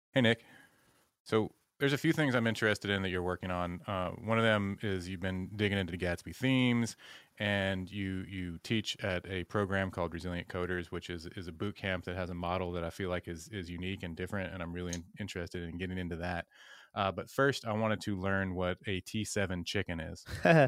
Hey, Nick. So there's a few things I'm interested in that you're working on. One of them is you've been digging into the Gatsby themes, and you teach at a program called Resilient Coders, which is a boot camp that has a model that I feel like is unique and different, and I'm really interested in getting into that. But first, I wanted to learn what a T7 chicken is.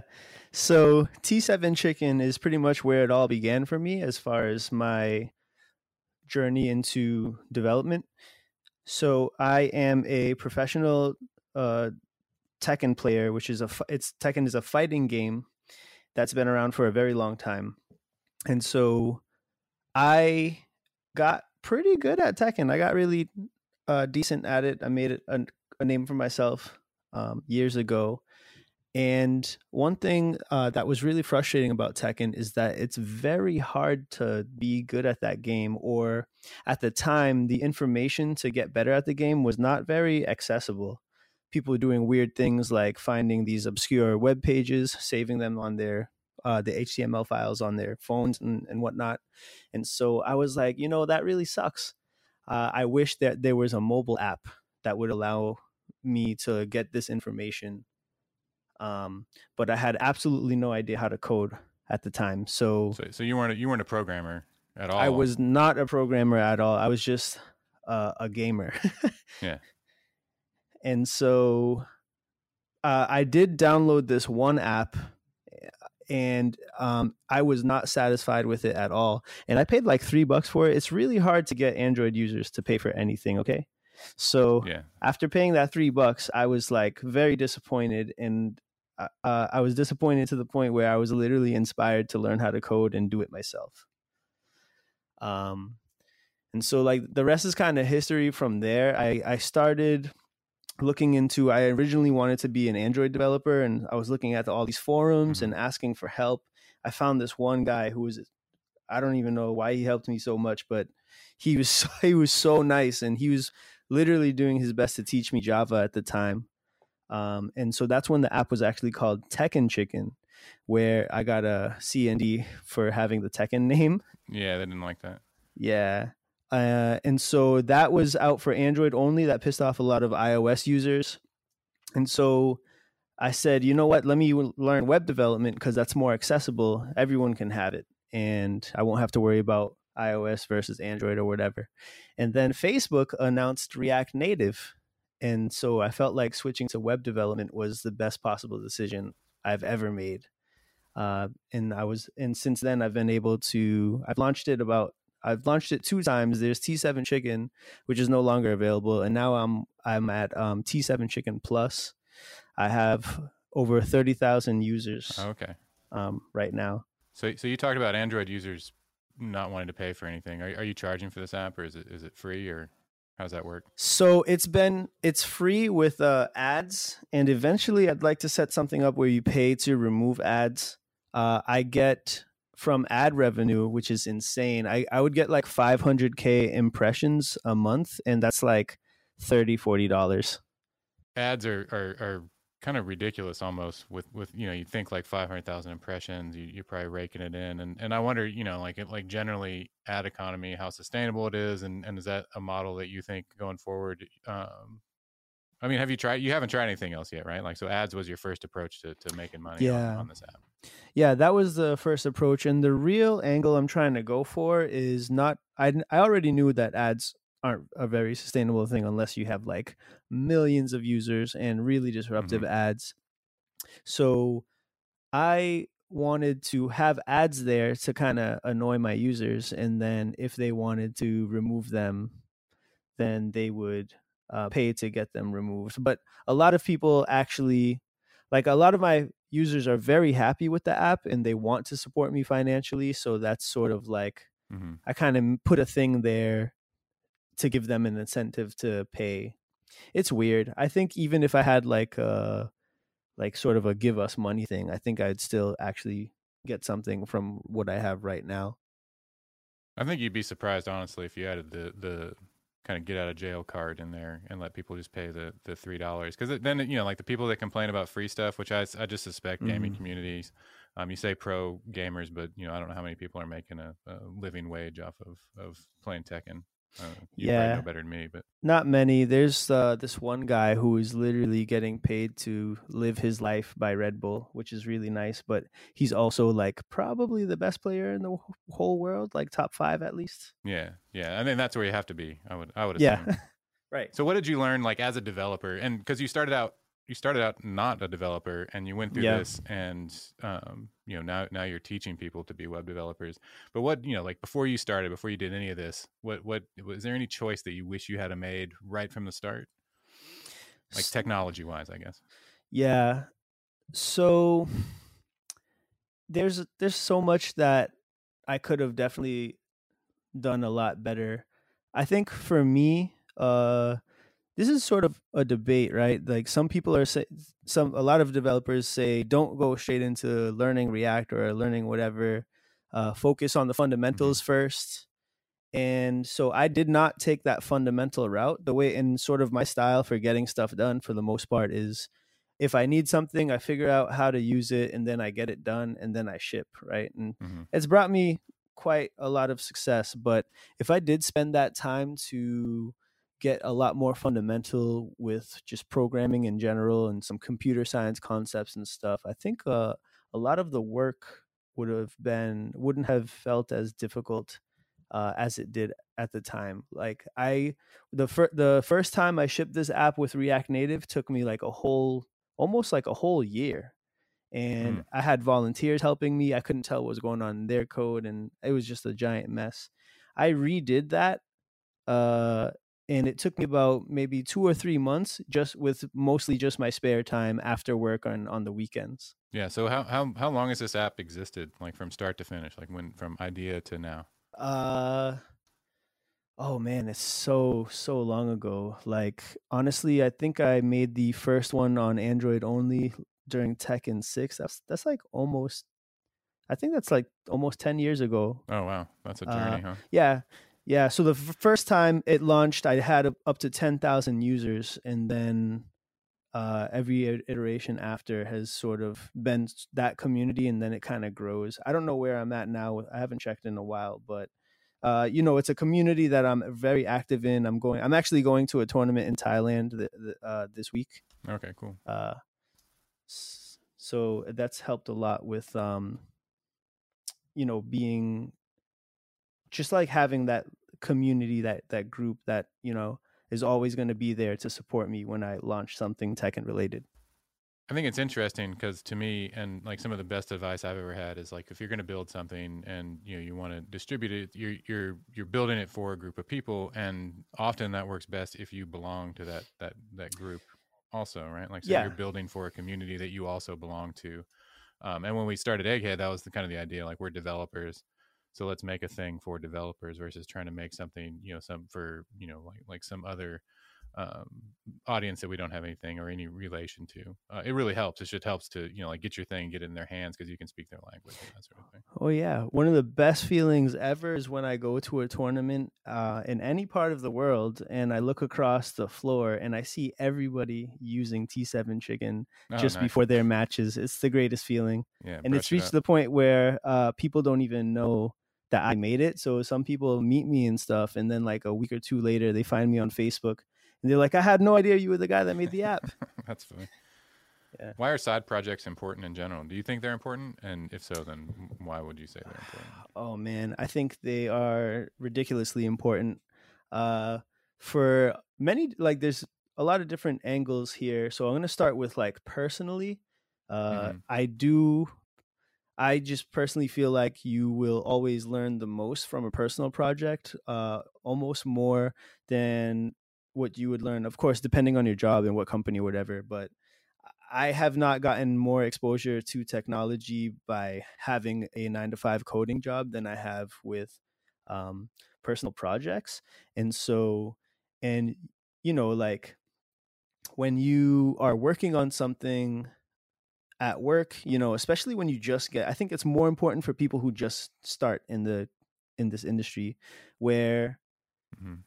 So T7 Chicken is pretty much where it all began for me as far as my journey into development. So I am a professional uh, Tekken player, which is it's Tekken is a fighting game that's been around for a very long time, and so I got pretty good at Tekken. I got really decent at it. I made it a name for myself years ago. And one thing that was really frustrating about Tekken is that it's very hard to be good at that game, or at the time, the information to get better at the game was not very accessible. People were doing weird things like finding these obscure web pages, saving them on their the HTML files on their phones and whatnot. And so I was like, that really sucks. I wish that there was a mobile app that would allow me to get this information, but I had absolutely no idea how to code at the time. So So you weren't a programmer at I all. was not a programmer at all. I was just a gamer. Yeah. And so I did download this one app, and I was not satisfied with it at all. And I paid like $3 for it. It's really hard to get Android users to pay for anything. Okay. So Yeah. after paying that $3, I was like very disappointed, and I was disappointed to the point where I was literally inspired to learn how to code and do it myself. Um, and so like the rest is kind of history from there. I started looking into, I originally wanted to be an Android developer, and I was looking at all these forums Hmm. and asking for help. I found this one guy who was, I don't even know why he helped me so much, but he was so nice, and he was literally doing his best to teach me Java at the time. And so that's when the app was actually called Tekken Chicken, where I got a CND for having the Tekken name. Yeah, they didn't like that. Yeah. And so that was out for Android only. That pissed off a lot of iOS users. And so I said, you know what? Let me learn web development because that's more accessible. Everyone can have it. And I won't have to worry about iOS versus Android or whatever. And then Facebook announced React Native. And so I felt like switching to web development was the best possible decision I've ever made. And since then I've been able to, I've launched it two times. There's T7 Chicken, which is no longer available. And now I'm at T7 Chicken Plus. I have over 30,000 users Oh, okay. right now. So you talked about Android users not wanting to pay for anything. Are you charging for this app, or is it free, or how does that work? So it's free with ads, and eventually I'd like to set something up where you pay to remove ads. I get from ad revenue, which is insane. I would get like 500K impressions a month, and that's like $30-$40. Ads are kind of ridiculous almost with you think like 500,000 impressions, you're probably raking it in, and I wonder, like generally ad economy, how sustainable it is, and is that a model that you think going forward? I mean, you haven't tried anything else yet, right? Like, so ads was your first approach to making money on Yeah. on this app. Yeah, that was the first approach, and the real angle I'm trying to go for is not. I already knew that ads aren't a very sustainable thing unless you have like millions of users and really disruptive Hmm. ads. So I wanted to have ads there to kind of annoy my users, and then if they wanted to remove them, then they would pay to get them removed. But a lot of people actually, like a lot of my users are very happy with the app and they want to support me financially. So that's sort of like, Hmm. I kind of put a thing there to give them an incentive to pay. It's weird. I think even if I had like sort of a give us money thing, I think I'd still actually get something from what I have right now. I think you'd be surprised, honestly, if you added the kind of get out of jail card in there and let people just pay the $3, because then like the people that complain about free stuff, which I just suspect gaming Mm-hmm. communities. You say pro gamers, but I don't know how many people are making a living wage off of playing Tekken. You probably know Yeah, better than me, but not many. There's this one guy who is literally getting paid to live his life by Red Bull, which is really nice. But he's also like probably the best player in the whole world, like top five at least. yeah. I mean, that's where you have to be. I would Yeah, assume. right. So what did you learn like as a developer? And because you started out not a developer, and you went through Yeah. this, and now you're teaching people to be web developers. But what like before you did any of this, what was there any choice that you wish you had made right from the start, like S- technology wise, I guess? Yeah. So there's so much that I could have definitely done a lot better. I think for me, this is sort of a debate, right? Like some people are say a lot of developers say don't go straight into learning React or learning whatever. Focus on the Hmm. fundamentals first. And so I did not take that fundamental route. The way in sort of my style for getting stuff done for the most part is if I need something, I figure out how to use it and then I get it done and then I ship, right? And Hmm. it's brought me quite a lot of success. But if I did spend that time to get a lot more fundamental with just programming in general and some computer science concepts and stuff, I think a lot of the work wouldn't have felt as difficult as it did at the time. Like the first time I shipped this app with React Native took me like almost like a whole year, and Mm. I had volunteers helping me. I couldn't tell what was going on in their code, and it was just a giant mess. I redid that, uh, and it took me about maybe 2 or 3 months, just with mostly just my spare time after work on the weekends. Yeah. So how long has this app existed, like from start to finish, like when from idea to now? Uh, Oh man, it's so long ago. Like honestly, I think I made the first one on Android only during Tekken 6. That's like almost I think that's like almost 10 years ago. Oh wow, that's a Uh journey, huh? yeah. Yeah, so the first time it launched, I had up to 10,000 users, and then every iteration after has sort of been that community, and then it kind of grows. I don't know where I'm at now. I haven't checked in a while, but it's a community that I'm very active in. I'm actually going to a tournament in Thailand this week. Okay, cool. Uh, so that's helped a lot with, being just like having that community, that group that, is always going to be there to support me when I launch something Tekken related. I think it's interesting because to me, and like some of the best advice I've ever had is like if you're going to build something and you want to distribute it, you're building it for a group of people, and often that works best if you belong to that group, also, right? Like so, you're Yeah. building for a community that you also belong to. And when we started Egghead, that was the kind of the idea. Like we're developers, so let's make a thing for developers versus trying to make something, some for like some other um, audience that we don't have anything or any relation to. It really helps. It just helps to like get your thing, get it in their hands because you can speak their language and that sort of thing. Oh yeah, one of the best feelings ever is when I go to a tournament in any part of the world and I look across the floor and I see everybody using T7 Chicken Oh, just nice. before their matches. It's the greatest feeling, Yeah, and it's brush it reached up. the point where people don't even know that I made it. So some people meet me and stuff, and then like a week or two later, they find me on Facebook and they're like, "I had no idea you were the guy that made the app." That's funny. Yeah. Why are side projects important in general? Do you think they're important? And if so, then why would you say they're important? Oh man, I think they are ridiculously important. Uh, for many, like there's a lot of different angles here. So I'm gonna start with like personally. Mm-hmm. I do. I just personally feel like you will always learn the most from a personal project, almost more than what you would learn, of course, depending on your job and what company or whatever. But I have not gotten more exposure to technology by having a 9 to 5 coding job than I have with um, personal projects. And so, and like when you are working on something at work, especially when you just get, I think it's more important for people who just start in this industry where Mm-hmm.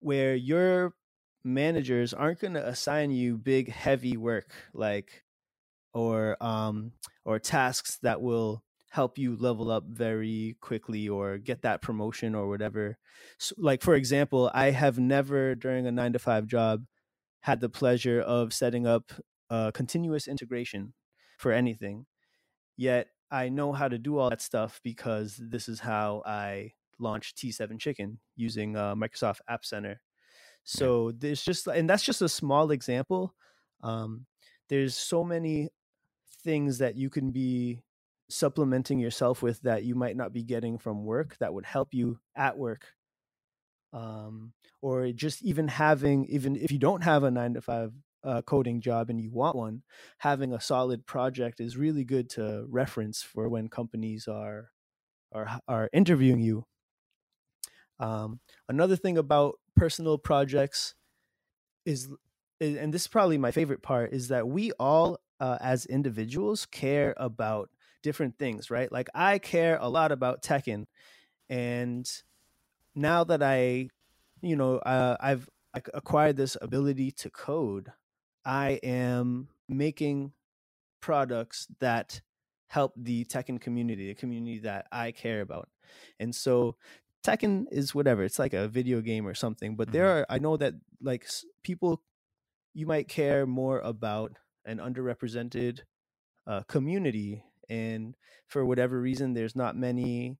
your managers aren't going to assign you big heavy work like or tasks that will help you level up very quickly or get that promotion or whatever. So, like, for example, I have never during a 9 to 5 job had the pleasure of setting up continuous integration for anything. Yet I know how to do all that stuff because this is how I launched T7 Chicken using Microsoft App Center. Yeah. So there's just, and that's just a small example. Um, there's so many things that you can be supplementing yourself with that you might not be getting from work that would help you at work. Or just even having, even if you don't have a 9 to 5 coding job and you want one, having a solid project is really good to reference for when companies are interviewing you. Another thing about personal projects is, and this is probably my favorite part, is that we all as individuals care about different things, right? Like I care a lot about Tekken, and now that I've acquired this ability to code, I am making products that help the Tekken community, the community that I care about. And so Tekken is whatever, it's like a video game or something, but I know that like people, you might care more about an underrepresented community, and for whatever reason there's not many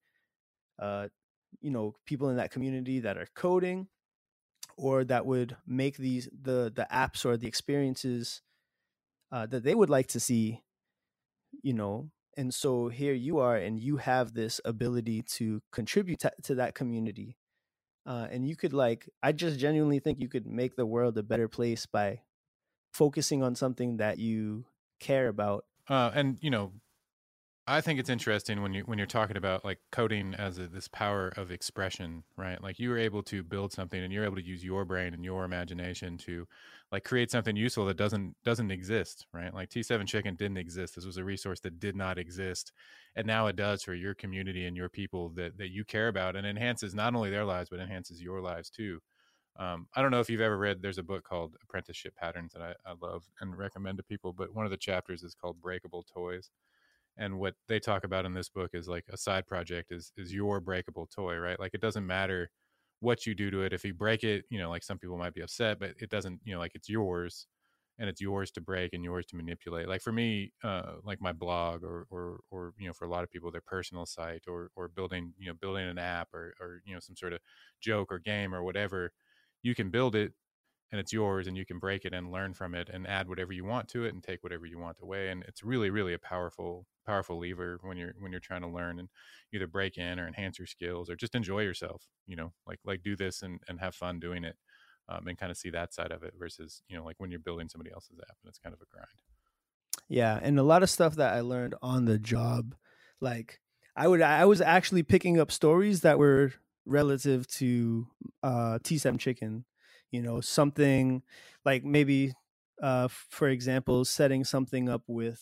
people in that community that are coding or that would make the apps or the experiences that they would like to see, and so here you are and you have this ability to contribute to that community, and you could, like, I just genuinely think you could make the world a better place by focusing on something that you care about. And I think it's interesting when you're talking about like coding as this power of expression, right? Like you were able to build something and you're able to use your brain and your imagination to like create something useful that doesn't exist, right? Like T7 Chicken didn't exist. This was a resource that did not exist, and now it does for your community and your people that you care about, and enhances not only their lives but enhances your lives too. I don't know if you've ever read. There's a book called Apprenticeship Patterns that I love and recommend to people, but one of the chapters is called Breakable Toys, and what they talk about in this book is like a side project is your breakable toy, right? Like it doesn't matter what you do to it. If you break it, like some people might be upset, but it doesn't, like it's yours, and it's yours to break and yours to manipulate. Like for me, like my blog or for a lot of people their personal site, or building an app, or some sort of joke or game or whatever. You can build it and it's yours, and you can break it and learn from it and add whatever you want to it and take whatever you want away. And it's really, really a powerful lever when you're trying to learn and either break in or enhance your skills or just enjoy yourself, like do this and have fun doing it, and kind of see that side of it versus like when you're building somebody else's app and it's kind of a grind. Yeah, and a lot of stuff that I learned on the job, like I was actually picking up stories that were relative to T7 Chicken, something like maybe for example, setting something up with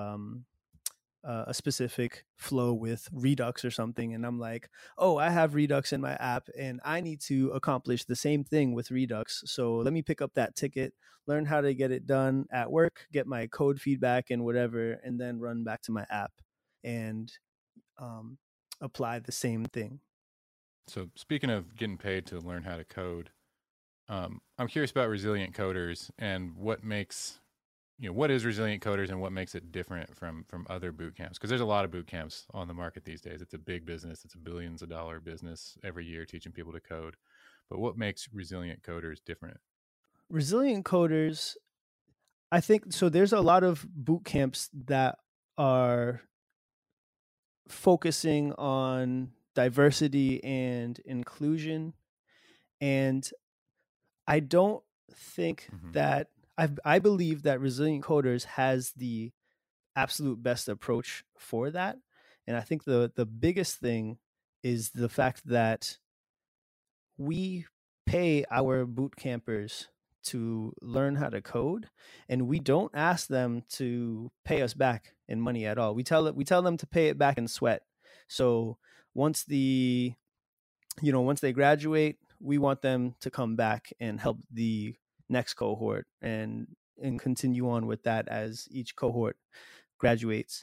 a specific flow with Redux or something, and I'm like, oh, I have Redux in my app and I need to accomplish the same thing with Redux, so let me pick up that ticket, learn how to get it done at work, get my code feedback and whatever, and then run back to my app and um, apply the same thing. So speaking of getting paid to learn how to code, I'm curious about Resilient Coders and what is Resilient Coders and what makes it different from other boot camps? Because there's a lot of boot camps on the market these days. It's a big business. It's a billions of dollar business every year teaching people to code. But what makes Resilient Coders different? Resilient Coders, I think, so there's a lot of boot camps that are focusing on diversity and inclusion, and I don't think that I believe that Resilient Coders has the absolute best approach for that. And I think the biggest thing is the fact that we pay our boot campers to learn how to code, and we don't ask them to pay us back in money at all. We tell them to pay it back in sweat. So once once they graduate, we want them to come back and help the next cohort and continue on with that as each cohort graduates.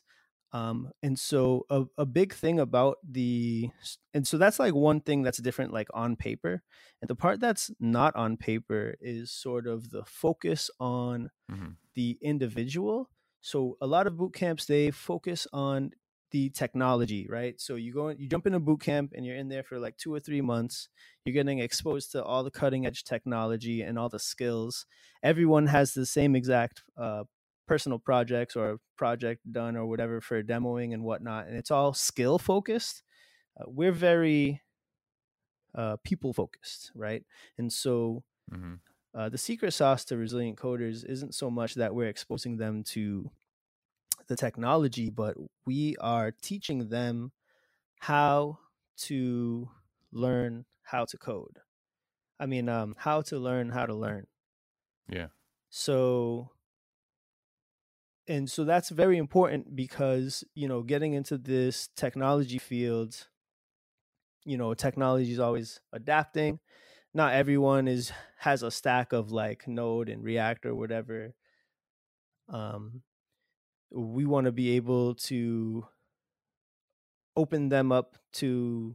And so a big thing about and so that's like one thing that's different, like on paper. And the part that's not on paper is sort of the focus on Mm-hmm. the individual. So a lot of boot camps, they focus on the technology, right? So you jump in a boot camp and you're in there for like 2 or 3 months. You're getting exposed to all the cutting edge technology and all the skills. Everyone has the same exact personal projects or project done or whatever for demoing and whatnot, and it's all skill focused. We're very people focused, right? And so Mm-hmm. the secret sauce to resilient coders isn't so much that we're exposing them to the technology, but we are teaching them how to learn how to code. I mean, how to learn how to learn. Yeah. So, and so that's very important because, getting into this technology field, technology is always adapting. Not everyone has a stack of like Node and React or whatever. Um, we want to be able to open them up to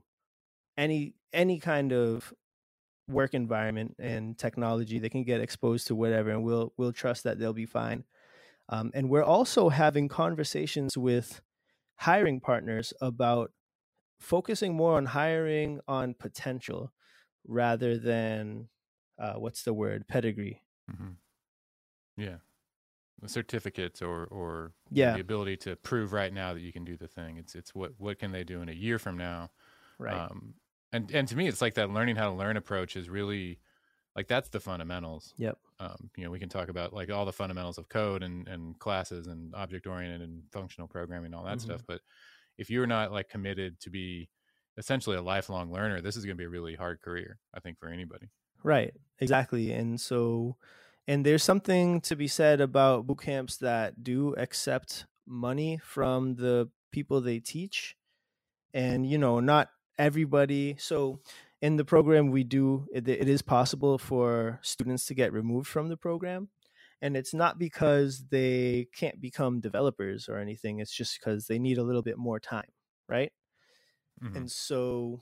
any kind of work environment and technology. They can get exposed to whatever, and we'll trust that they'll be fine. And we're also having conversations with hiring partners about focusing more on hiring on potential rather than what's the word, pedigree. Mm-hmm. Yeah. The certificates or Yeah, the ability to prove right now that you can do the thing. It's what can they do in a year from now? right. Um, and to me, it's like that learning how to learn approach is really like that's the fundamentals. Yep. We can talk about like all the fundamentals of code and classes and object oriented and functional programming and all that Hmm. stuff. But if you're not like committed to be essentially a lifelong learner, this is going to be a really hard career, I think, for anybody. Right. Exactly. And there's something to be said about boot camps that do accept money from the people they teach. And, not everybody. So in the program we do, it is possible for students to get removed from the program. And it's not because they can't become developers or anything. It's just because they need a little bit more time. Right. Mm-hmm. And so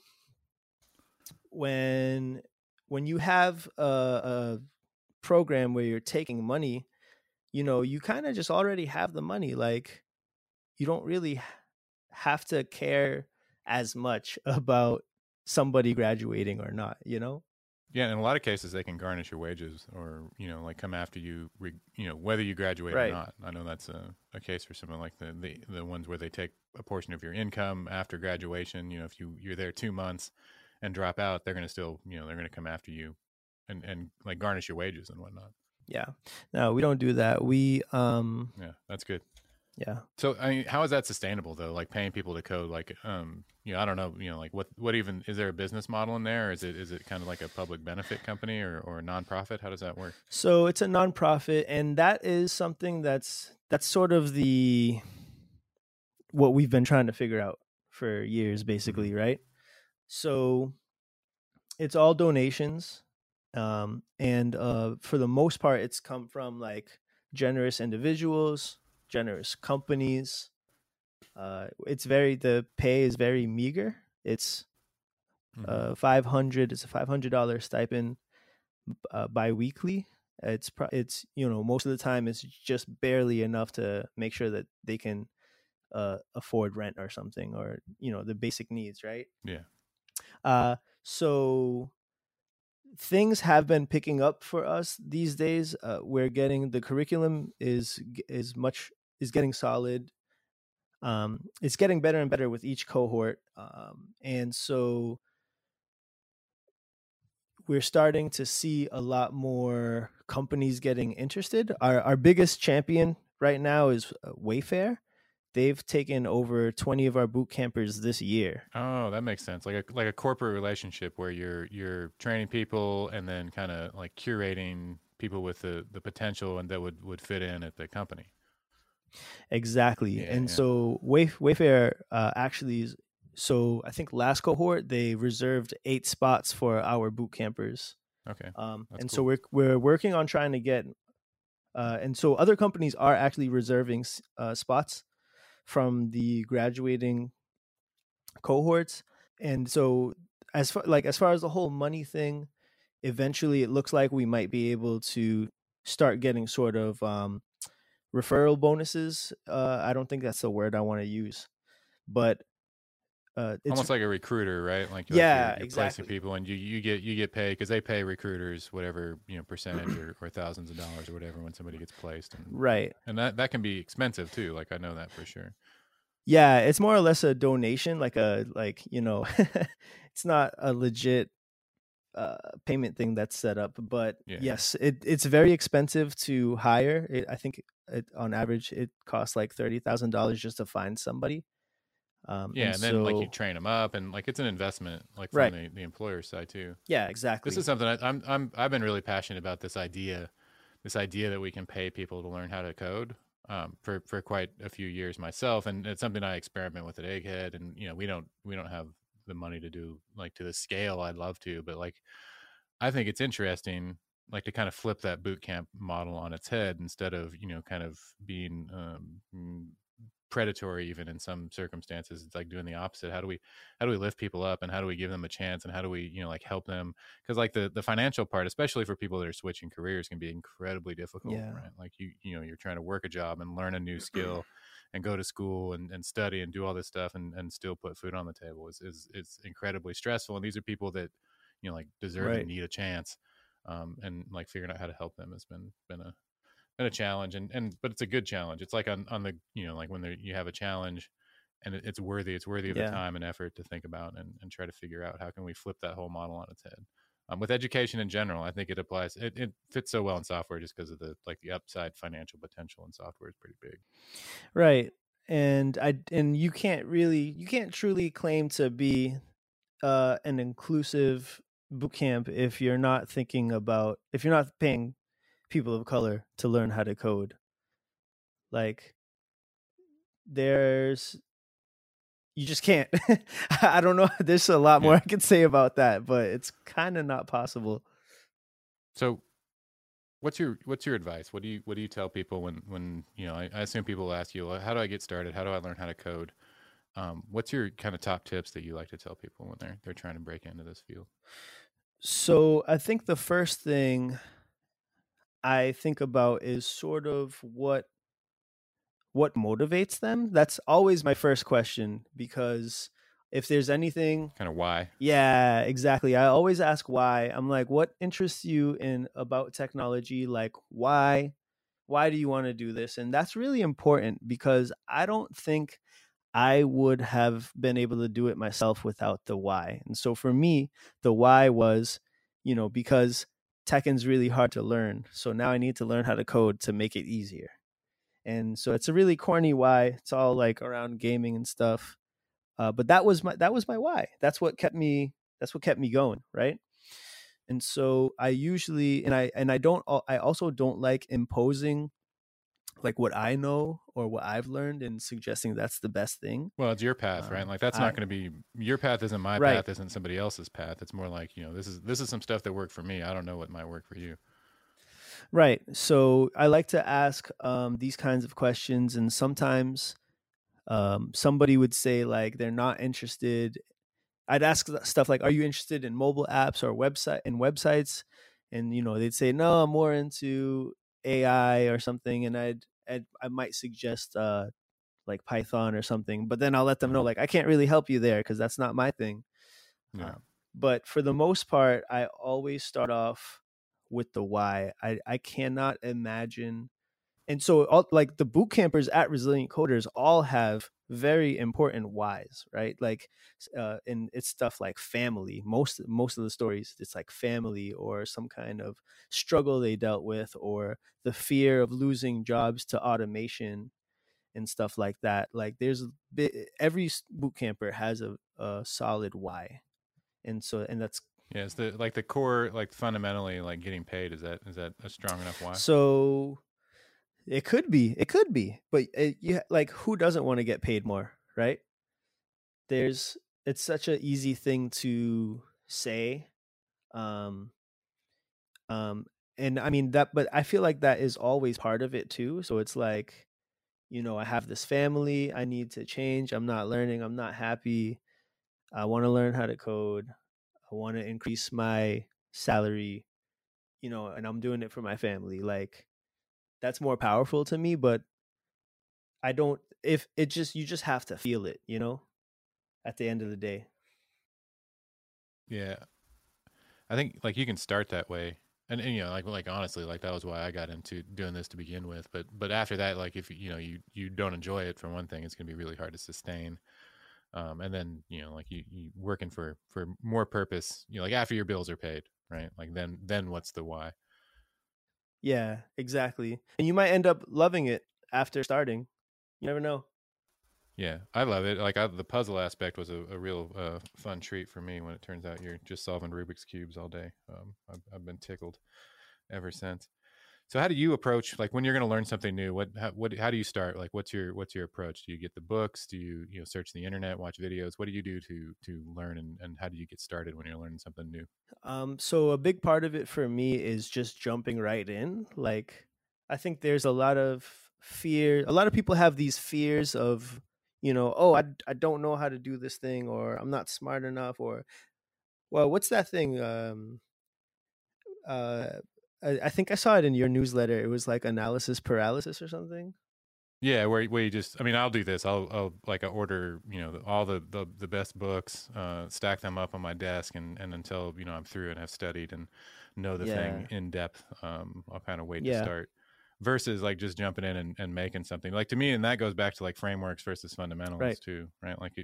when you have a program where you're taking money, you kind of just already have the money. Like, you don't really have to care as much about somebody graduating or not. Yeah, in a lot of cases, they can garnish your wages, or like come after you, whether you graduate or Right. not. I know that's a case for someone like the ones where they take a portion of your income after graduation. If you're there 2 months and drop out, they're going to still, they're going to come after you, and like garnish your wages and whatnot. Yeah. No, we don't do that. Yeah, that's good. Yeah. So I mean, how is that sustainable though? Like paying people to code, like I don't know, like what even is there a business model in there? Or is it kind of like a public benefit company or a nonprofit? How does that work? So it's a nonprofit, and that is something that's sort of the what we've been trying to figure out for years, basically, Mm-hmm. right? So it's all donations, and for the most part, it's come from like generous individuals, generous companies. The pay is very meager. It's Mm-hmm. 500. It's a $500 stipend biweekly. It's most of the time it's just barely enough to make sure that they can afford rent or something, or the basic needs, right? Yeah. So things have been picking up for us these days. We're getting the curriculum is getting solid. It's getting better and better with each cohort, and so we're starting to see a lot more companies getting interested. Our biggest champion right now is Wayfair. They've taken over 20 of our boot campers this year. Oh, that makes sense. Like a corporate relationship where you're training people and then kind of like curating people with the potential and that would fit in at the company. Exactly. Yeah, And yeah. so Wayfair actually is, so I think last cohort they reserved 8 spots for our boot campers. Okay, that's And so cool. we're working on trying to get and so other companies are actually reserving spots from the graduating cohorts. And so as far as the whole money thing, eventually it looks like we might be able to start getting sort of referral bonuses. I don't think that's the word I want to use, but it's Almost like a recruiter, right? Like yeah, you're placing exactly. people, and you get paid because they pay recruiters whatever percentage or thousands of dollars or whatever when somebody gets placed, Right. and that can be expensive too. Like I know that for sure. Yeah, it's more or less a donation, it's not a legit payment thing that's set up. But Yeah, yes, it's very expensive to hire. I think on average it costs like $30,000 just to find somebody. yeah, And and then like you so, train them up, and like it's an investment, like from right. the employer side too. Yeah, This is exactly. something I've been really passionate about this idea that we can pay people to learn how to code for quite a few years myself, and it's something I experiment with at Egghead. And we don't have the money to do like to the scale I'd love to, but like I think it's interesting, like to kind of flip that boot camp model on its head instead of kind of being predatory even in some circumstances. It's like doing the opposite. How do we lift people up, and how do we give them a chance, and how do we like help them? Because like the financial part, especially for people that are switching careers, can be incredibly difficult, Yeah. right? Like you're trying to work a job and learn a new skill and go to school and study and do all this stuff and still put food on the table is incredibly stressful. And these are people that like deserve and Right. need a chance. And like figuring out how to help them has been a challenge, and but it's a good challenge. It's like on the like when you have a challenge, and it's worthy of the Yeah. time and effort to think about and try to figure out how can we flip that whole model on its head. With education in general, I think it applies. It fits so well in software just because of the upside financial potential in software is pretty big. Right. And you can't truly claim to be an inclusive boot camp if you're not paying people of color to learn how to code. Like, there's you just can't. I don't know. There's a lot more Yeah. I could say about that, but it's kind of not possible. So what's your advice? What do you tell people when I assume people will ask you, well, how do I get started? How do I learn how to code? What's your kind of top tips that you like to tell people when they're trying to break into this field? So I think the first thing I think about is sort of what motivates them. That's always my first question, because if there's anything, Kind of why? yeah, exactly. I always ask why. I'm like, what interests you in about technology? Like, why do you want to do this? And that's really important, because I don't think I would have been able to do it myself without the why. And so for me, the why was, because Tekken's really hard to learn. So now I need to learn how to code to make it easier. And so it's a really corny why. It's all like around gaming and stuff. But that was my why. That's what kept me going, right? And so I usually and I don't I also don't like imposing like what I know or what I've learned and suggesting that's the best thing. Well, it's your path, right? Like that's not I going to be your path. Isn't my Right. path? Isn't somebody else's path? It's more like this is some stuff that worked for me. I don't know what might work for you. Right. So I like to ask these kinds of questions, and sometimes somebody would say like they're not interested. I'd ask stuff like, "Are you interested in mobile apps or websites?" And they'd say, "No, I'm more into AI or something." And I might suggest like Python or something, but then I'll let them know Hmm. like I can't really help you there because that's not my thing. Yeah. But for the most part, I always start off with the why. I cannot imagine. And so like the boot campers at Resilient Coders all have very important whys, right? Like and it's stuff like family. Most of the stories, it's like family or some kind of struggle they dealt with, or the fear of losing jobs to automation and stuff like that. Like every boot camper has a solid why. And that's Yeah. It's the like the core, like fundamentally, like getting paid. Is that a strong enough why? so it could be, but like, who doesn't want to get paid more, right? There's It's such an easy thing to say. um um and I mean that, but I feel like that is always part of it too. So it's like, I have this family. I need to change. I'm not learning. I'm not happy. I want to learn how to code. I want to increase my salary, and I'm doing it for my family. Like, that's more powerful to me, but I don't, if it just, you just have to feel it, at the end of the day. Yeah, I think like you can start that way, and like honestly, like that was why I got into doing this to begin with. But after that, like if you don't enjoy it for one thing, it's gonna be really hard to sustain. And then like you working for more purpose. Like after your bills are paid, right? Like then what's the why? Yeah, exactly. And you might end up loving it after starting. You never know. Yeah, I love it. Like the puzzle aspect was a real fun treat for me when it turns out you're just solving Rubik's cubes all day. I've been tickled ever since. So how do you approach like when you're going to learn something new? How do you start? Like what's your approach? Do you get the books? Do you search the internet, watch videos? What do you do to learn and how do you get started when you're learning something new? So a big part of it for me is just jumping right in. Like, I think there's a lot of fear. A lot of people have these fears of, oh, I don't know how to do this thing, or I'm not smart enough, or, well, what's that thing? Uh, I think I saw it in your newsletter. It was like analysis paralysis or something. Yeah, where you just, I mean, I'll do this. I'll like I order, all the best books, stack them up on my desk, and until I'm through and have studied and know the thing Yeah. in depth, I'll kind of wait to Yeah. start. Versus like just jumping in and making something. Like to me, and that goes back to like frameworks versus fundamentals Right. too, right? Like,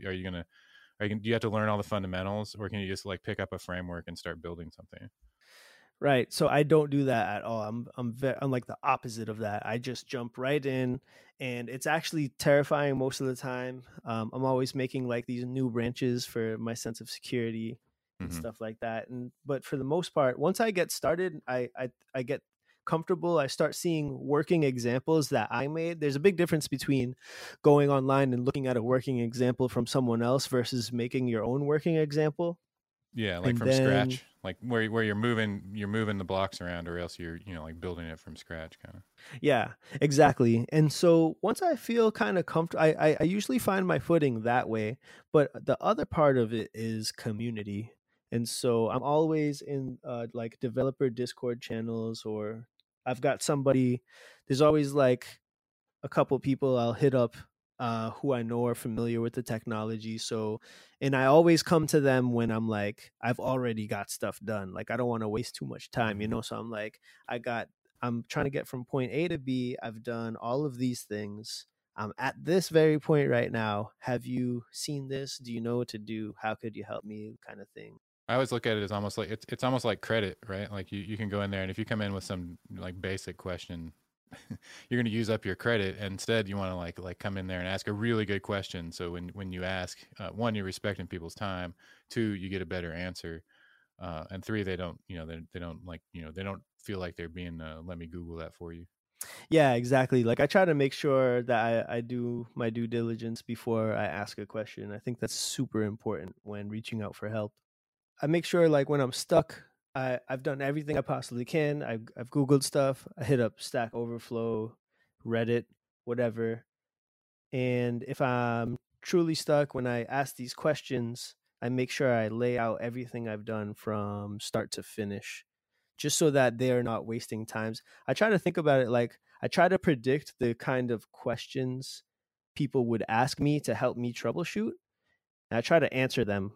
do you have to learn all the fundamentals, or can you just like pick up a framework and start building something? Right. So I don't do that at all. I'm like the opposite of that. I just jump right in, and it's actually terrifying most of the time. I'm always making like these new branches for my sense of security and Hmm. stuff like that. And but for the most part, once I get started, I get comfortable. I start seeing working examples that I made. There's a big difference between going online and looking at a working example from someone else versus making your own working example. Yeah, like And from then scratch, like where you're moving the blocks around, or else you're like building it from scratch, kind of. yeah, exactly. And so once I feel kind of comfortable, I usually find my footing that way. But the other part of it is community. And so I'm always in like developer Discord channels, or I've got somebody, there's always like a couple people I'll hit up who I know are familiar with the technology. So, and I always come to them when I'm like, I've already got stuff done. Like, I don't want to waste too much time, Hmm. So I'm like, I'm trying to get from point A to B. I've done all of these things. I'm at this very point right now. Have you seen this? Do you know what to do? How could you help me? Kind of thing. I always look at it as almost like it's almost like credit, right? Like you can go in there, and if you come in with some like basic question, you're going to use up your credit. Instead, you want to like come in there and ask a really good question. So when you ask, one, you're respecting people's time. Two, you get a better answer. And three, they don't they don't like they don't feel like they're being let me Google that for you. Yeah, exactly. Like, I try to make sure that I do my due diligence before I ask a question. I think that's super important when reaching out for help. I make sure, like, when I'm stuck, I've done everything I possibly can. I've Googled stuff. I hit up Stack Overflow, Reddit, whatever. And if I'm truly stuck, when I ask these questions, I make sure I lay out everything I've done from start to finish, just so that they're not wasting times. I try to think about it like I try to predict the kind of questions people would ask me to help me troubleshoot. And I try to answer them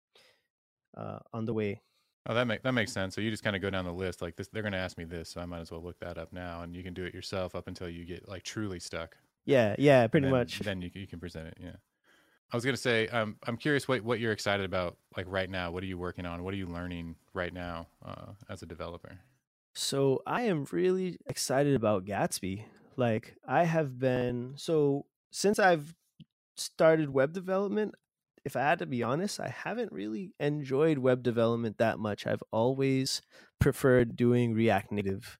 on the way. Oh, that makes sense. So you just kind of go down the list like this. They're going to ask me this, so I might as well look that up now, and you can do it yourself up until you get like truly stuck, Yeah, yeah, and pretty then much. then you can present it. Yeah. I was gonna say, I'm curious what you're excited about, like right now. What are you working on? What are you learning right now as a developer? So I am really excited about Gatsby. Like, I have been, so since I've started web development, if I had to be honest, I haven't really enjoyed web development that much. I've always preferred doing React Native.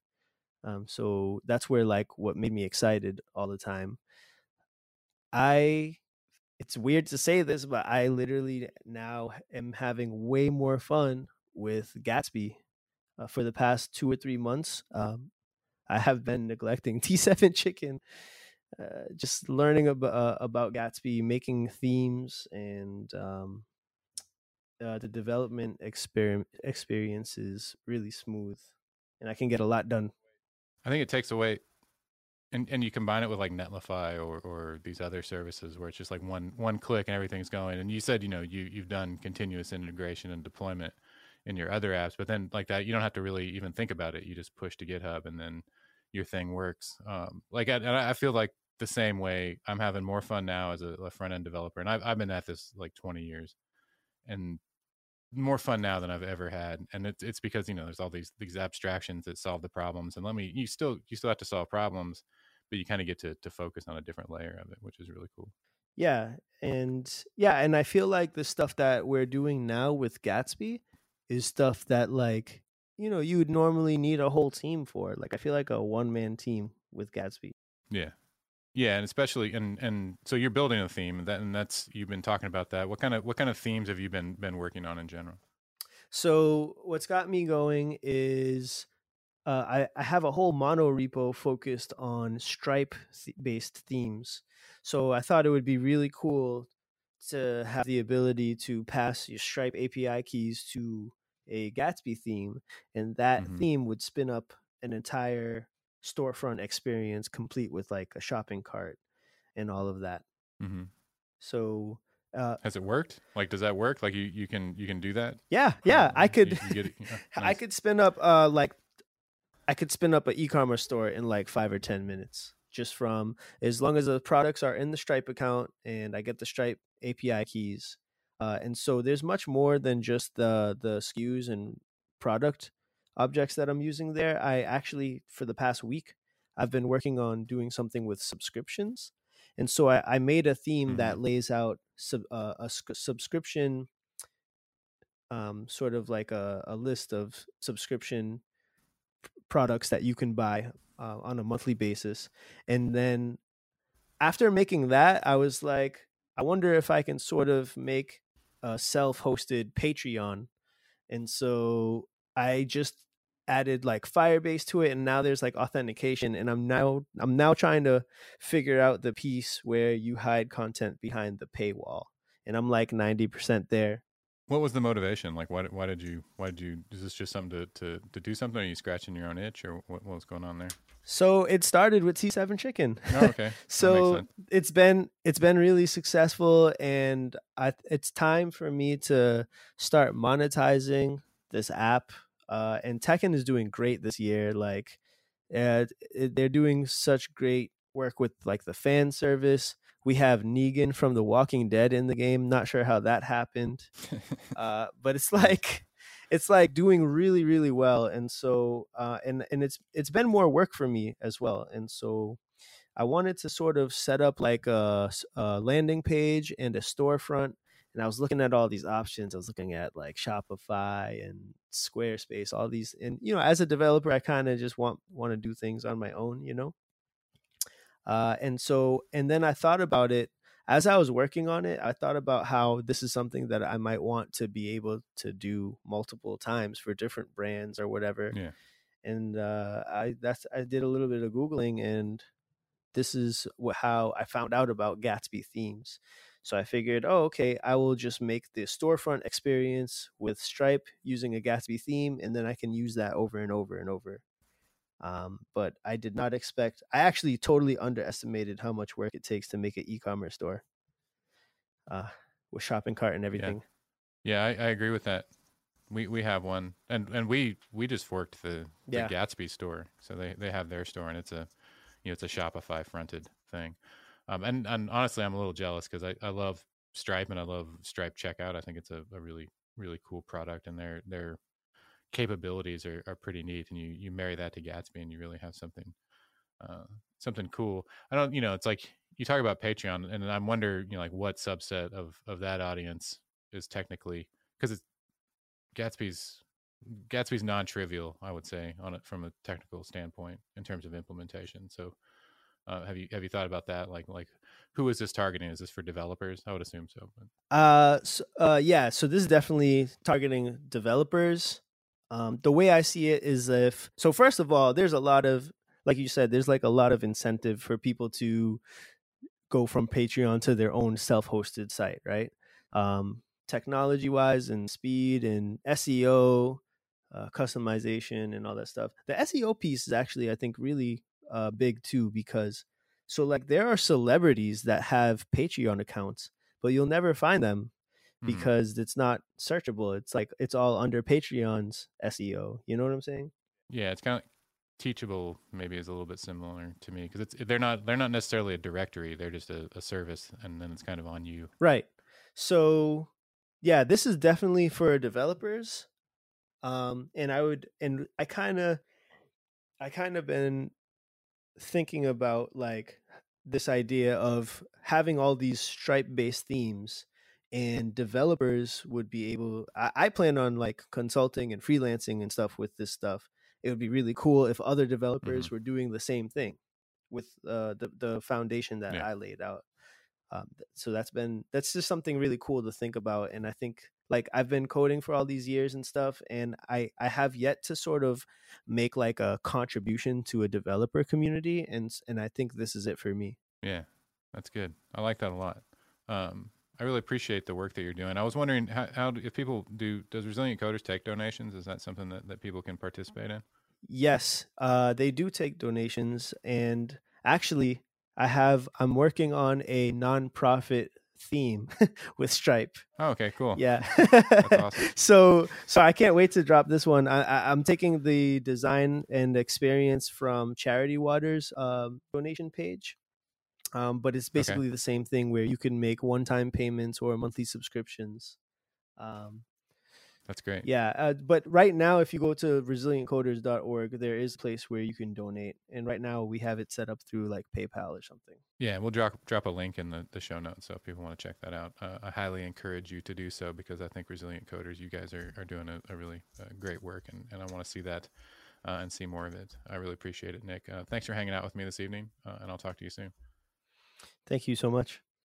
So that's where, like, what made me excited all the time. I It's weird to say this, but I literally now am having way more fun with Gatsby. For the past 2 or 3 months, I have been neglecting T7 Chicken. just learning about Gatsby, making themes, and the development experience is really smooth, and I can get a lot done. I think it takes away, and you combine it with like Netlify or these other services where it's just like one click and everything's going. And you said, you've done continuous integration and deployment in your other apps, but then like that, you don't have to really even think about it. You just push to GitHub and then your thing works. And I feel like the same way. I'm having more fun now as a front end developer, and I've been at this like 20 years, and more fun now than I've ever had. And it's because there's all these abstractions that solve the problems, and you still have to solve problems, but you kind of get to focus on a different layer of it, which is really cool. Yeah, and I feel like the stuff that we're doing now with Gatsby is stuff that, like, you would normally need a whole team for. Like, I feel like a one-man team with Gatsby. Yeah, and especially and so you're building a theme, and that's you've been talking about that. What kind of themes have you been working on in general? So what's got me going is I have a whole mono repo focused on Stripe based themes. So I thought it would be really cool to have the ability to pass your Stripe API keys to a Gatsby theme, and that theme would spin up an entire storefront experience complete with like a shopping cart and all of that. Mm-hmm. So has it worked? Like, does that work? Like, you can do that? Yeah, I could. Nice. I could spin up I could spin up an e-commerce store in like 5 or 10 minutes, just from as long as the products are in the Stripe account and I get the Stripe API keys. And so there's much more than just the SKUs and product objects that I'm using there. I actually, for the past week, I've been working on doing something with subscriptions. And so I made a theme that lays out a subscription, sort of like a list of subscription products that you can buy on a monthly basis. And then after making that, I was like, I wonder if I can sort of make a self-hosted Patreon. And so I just added like Firebase to it, and now there's like authentication, and I'm now trying to figure out the piece where you hide content behind the paywall, and I'm like 90% there. What was the motivation? Like, why did you is this just something to do something? Are you scratching your own itch, or what was going on there? So it started with T7 Chicken. Oh, okay. So it's been really successful, and it's time for me to start monetizing this app. And Tekken is doing great this year. Like, they're doing such great work with like the fan service. We have Negan from The Walking Dead in the game. Not sure how that happened, but it's like doing really, really well. And so and it's been more work for me as well. And so I wanted to sort of set up like a landing page and a storefront. And I was looking at all these options. I was looking at like Shopify and Squarespace, all these. And as a developer, I kind of just want to do things on my own. And then I thought about it as I was working on it. I thought about how this is something that I might want to be able to do multiple times for different brands or whatever. Yeah. And I did a little bit of Googling, and this is how I found out about Gatsby themes. So I figured, okay, I will just make the storefront experience with Stripe using a Gatsby theme, and then I can use that over and over and over. But I did not expect. I actually totally underestimated how much work it takes to make an e-commerce store with shopping cart and everything. Yeah, I agree with that. We have one, and we just forked the Gatsby store, so they have their store, and it's a it's a Shopify fronted thing. And honestly, I'm a little jealous because I love Stripe, and I love Stripe Checkout. I think it's a really, really cool product, and their capabilities are pretty neat. And you marry that to Gatsby, and you really have something cool. I don't, it's like you talk about Patreon, and I wonder, like what subset of that audience is technically, because it's Gatsby's non-trivial, I would say, on it from a technical standpoint in terms of implementation. So have you thought about that? Like who is this targeting? Is this for developers? I would assume so. But. Yeah. So this is definitely targeting developers. The way I see it is so first of all, there's a lot of like you said, there's like a lot of incentive for people to go from Patreon to their own self-hosted site, right? Technology wise and speed and SEO, customization and all that stuff. The SEO piece is actually, I think, really big too, because so like there are celebrities that have Patreon accounts, but you'll never find them Hmm. because it's not searchable. It's like it's all under Patreon's SEO. You know what I'm saying? Yeah, it's kind of teachable. Maybe is a little bit similar to me because it's they're not necessarily a directory. They're just a service, and then it's kind of on you. Right. So yeah, this is definitely for developers. And I kind of been thinking about like this idea of having all these Stripe based themes, and developers would be able, I plan on like consulting and freelancing and stuff with this stuff. It would be really cool if other Hmm. developers were doing the same thing with the foundation that Yeah. I laid out. So that's just something really cool to think about. And I think like I've been coding for all these years and stuff, and I have yet to sort of make like a contribution to a developer community, and I think this is it for me. Yeah, that's good. I like that a lot. I really appreciate the work that you're doing. I was wondering if people does Resilient Coders take donations? Is that something that people can participate in? Yes, they do take donations, and actually, I'm working on a nonprofit theme with Stripe. Oh, okay, cool. Yeah. That's awesome. So I can't wait to drop this one. I'm taking the design and experience from Charity Water's donation page. But it's Okay. basically the same thing where you can make one-time payments or monthly subscriptions. Um, That's great. yeah, but right now, if you go to resilientcoders.org, there is a place where you can donate. And right now, we have it set up through like PayPal or something. Yeah, we'll drop a link in the show notes, so if people want to check that out, I highly encourage you to do so because I think Resilient Coders, you guys are doing a really great work, and I want to see that and see more of it. I really appreciate it, Nick. Thanks for hanging out with me this evening, and I'll talk to you soon. Thank you so much.